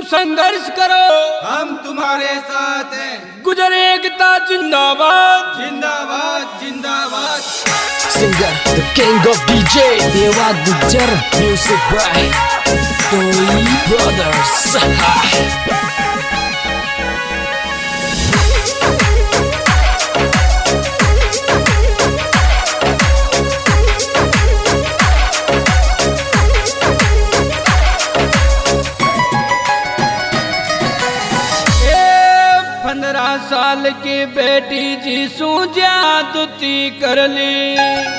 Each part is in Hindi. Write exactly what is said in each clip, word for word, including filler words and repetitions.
संघर्ष करो, हम तुम्हारे साथ हैं। गुजर एकता जिंदाबाद, जिंदाबाद जिंदाबाद। Singer, the king of D J, Dewa Gujar, music by Toy Brothers. पंद्रह साल की बेटी जी सू ज्यादती कर ली,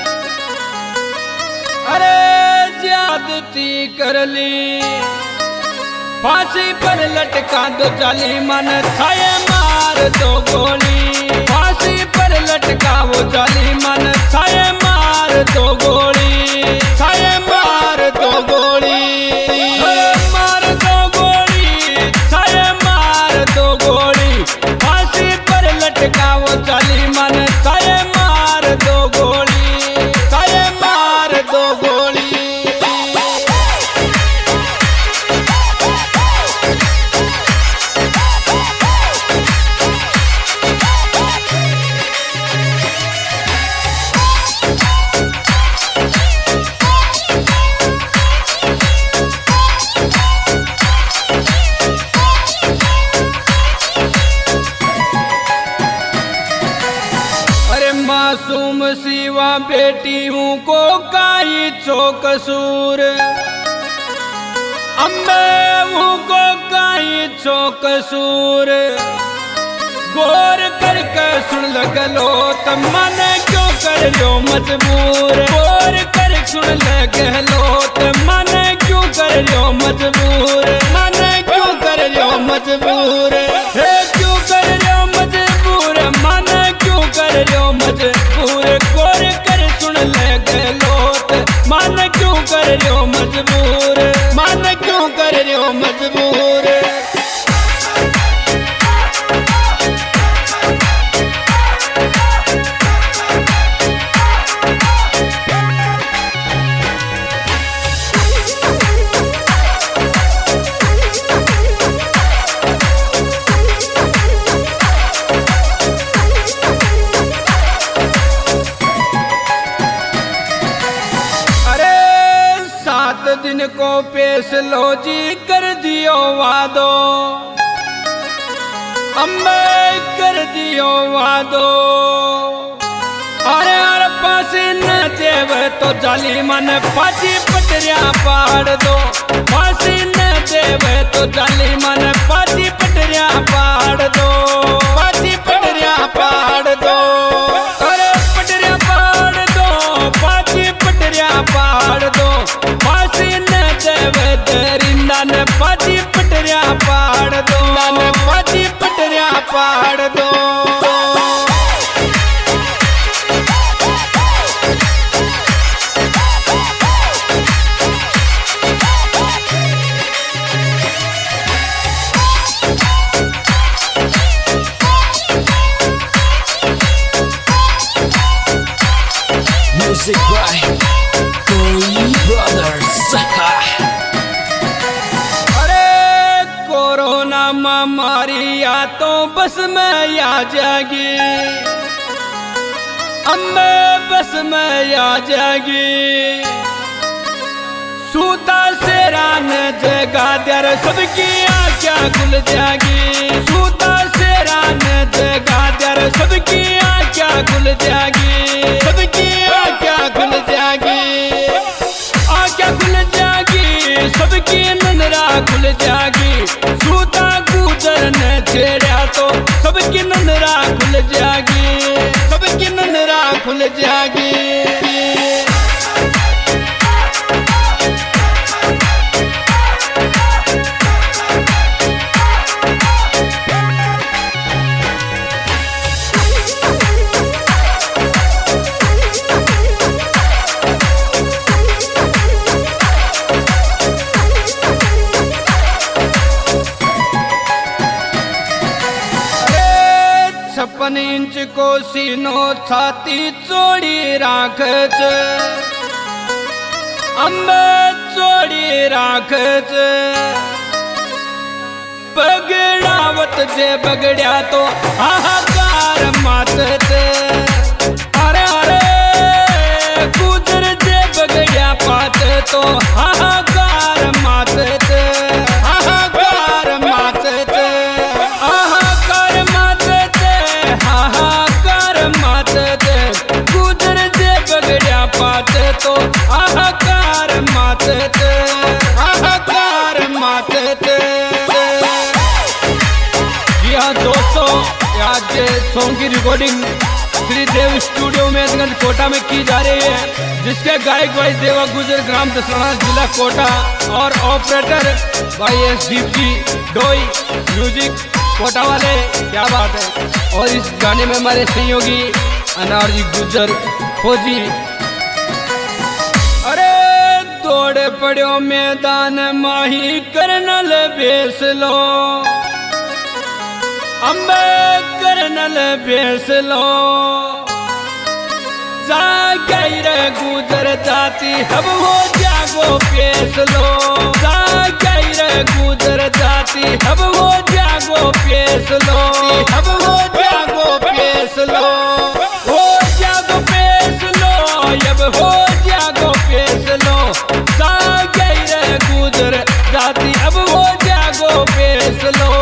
अरे ज्यादती कर ली। फांसी पर लटका दो जालिमन, थाए मार दो गोली। फांसी पर लटका वो जालिमन, थाए मार दो गोली। थाए मार दो गोली, मार दो गोली, थाए मार दो गोली। फांसी पर लटका वो जालिमन, थाए मार दो गोली। थाए मार दो गोली। मासूम सीवा बेटी हूँ को काई चो कसूर, अम्बे हूँ को काई चो कसूर। गौर करके सुन लगलो त मन क्यों कर लो मजबूर। गौर कर सुन लगलो त मन क्यों कर लो मजबूर। मन क्यों कर लो मजबूर, हे क्यों कर लो मजबूर। मन क्यों कर लो मजबूर। गौर कर सुन लगलो त मन क्यों कर लो मजबूर। मन क्यों कर लो मजबूर। दिन को पेश लो जी कर दियो वादो, अम्बे कर दियो वादो। अरे अरे पासी न देव तो जालिमन, फांसी पटरिया पाड़ दो। फांसी न देव तो जालिमन, फांसी पटरिया पाड़ दो। फांसी पटरिया पाड़ दो, अरे पटरिया पाड़ दो। फांसी पटरिया पाड़ दो। फांसी न देव दरिंदा ने फांसी पटरिया पाड़ दो। ने फांसी पटरिया पाड़ दो। Music by Toy Brothers. अरे कोरोना महामारी या तो बस में आ जाएगी, अम्बे बस में आ जाएगी। सूता से रान जगा दर सबकी आँखें खुल जाएगी। सूता से रान जगा दर सबकी आँखें खुल जाएगी। सबकी आँखें खुल जाएगी। आँखें खुल जाएगी, सबकी नजरा खुल जाएगी। सूता गुजर न छेड़ा तो सबकी नजरा खुल जाएगी। सबकी नजरा खुल जाएगी। छप्पन इंच को सीनो छाती चोड़ी राख अम्बे चोड़ी राख जे बगड़िया तो हाहाकार मातते। अरे अरे गुजर जे बगड़िया पाते तो हाहाकार मातते, हाहाकार मातते, हाहाकार मातते, हाहाकार मातते। गुजर जे बगड़िया पाते तो हाहाकार मातते, हाहाकार मातते। जी हाँ दोस्तों, आज के सॉन्ग की रिकॉर्डिंग श्री देव स्टूडियो में कोटा में की जा रही है, जिसके गायक भाई देवा गुजर, ग्राम दसराना, जिला कोटा, और ऑपरेटर भाई एस दीप जी डोई, म्यूजिक कोटा वाले। क्या बात है। और इस गाने में हमारे सहयोगी अनार जी गुजर फौजी। अरे दौड़े पड़ो मैदान माही करनल बेस लो, अम्बे करनल बेस लो। जागैर गुजर जाती अब हो जागो पेश लो, जागैर गुजर जाती अब हो जागो पेश लो, अब हो जागो पेश लो, हो जागो पेश लो, अब हो जागो पेश लो। जागैर गुजर जाती अब हो जागो पेश लो।